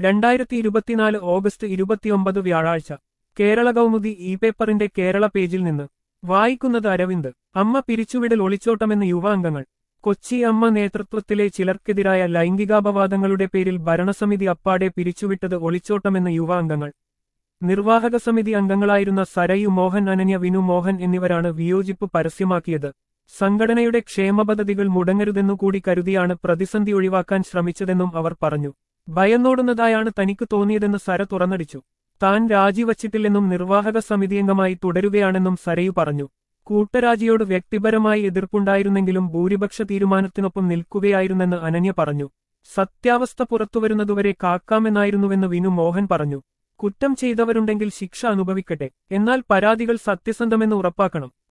2024 August 29 വ്യാഴാഴ്ച Kerala Kaumudi E പേപ്പറിന്റെ കേരള പേജിൽ നിന്ന് വായിക്കുന്നത് അരവിന്ദ്. അമ്മ പിരിച്ചുവിടൽ ഒളിച്ചോട്ടമെന്ന് യുവാംഗങ്ങൾ. കൊച്ചി. അമ്മ നേതൃത്വത്തിലെ ചിലർക്കെതിരായ ലൈംഗികാപവാദങ്ങളുടെ പേരിൽ ഭരണസമിതി അപ്പാടെ പിരിച്ചുവിട്ടത് ഒളിച്ചോട്ടമെന്ന് യുവാംഗങ്ങൾ. നിർവാഹക സമിതി അംഗങ്ങളായിരുന്ന സരയു മോഹൻ, അനന്യ, വിനു മോഹൻ എന്നിവരാണ് വിയോജിപ്പ് പരസ്യമാക്കിയത്. സംഘടനയുടെ ക്ഷേമപദ്ധതികൾ മുടങ്ങരുതെന്നുകൂടി കരുതിയാണ് പ്രതിസന്ധി ഒഴിവാക്കാൻ ശ്രമിച്ചതെന്നും അവർ പറഞ്ഞു. ഭയന്നോടുന്നതായാണ് തനിക്ക് തോന്നിയതെന്ന് സര തുറന്നടിച്ചു. താൻ രാജിവച്ചിട്ടില്ലെന്നും നിർവാഹക സമിതിയംഗമായി തുടരുകയാണെന്നും സരയു പറഞ്ഞു. കൂട്ടരാജിയോട് വ്യക്തിപരമായി എതിർപ്പുണ്ടായിരുന്നെങ്കിലും ഭൂരിപക്ഷ തീരുമാനത്തിനൊപ്പം നിൽക്കുകയായിരുന്നെന്ന് അനന്യ പറഞ്ഞു. സത്യാവസ്ഥ പുറത്തുവരുന്നതുവരെ കാക്കാമെന്നായിരുന്നുവെന്ന് വിനു മോഹൻ പറഞ്ഞു. കുറ്റം ചെയ്തവരുണ്ടെങ്കിൽ ശിക്ഷ അനുഭവിക്കട്ടെ, എന്നാൽ പരാതികൾ സത്യസന്ധമെന്ന് ഉറപ്പാക്കണം.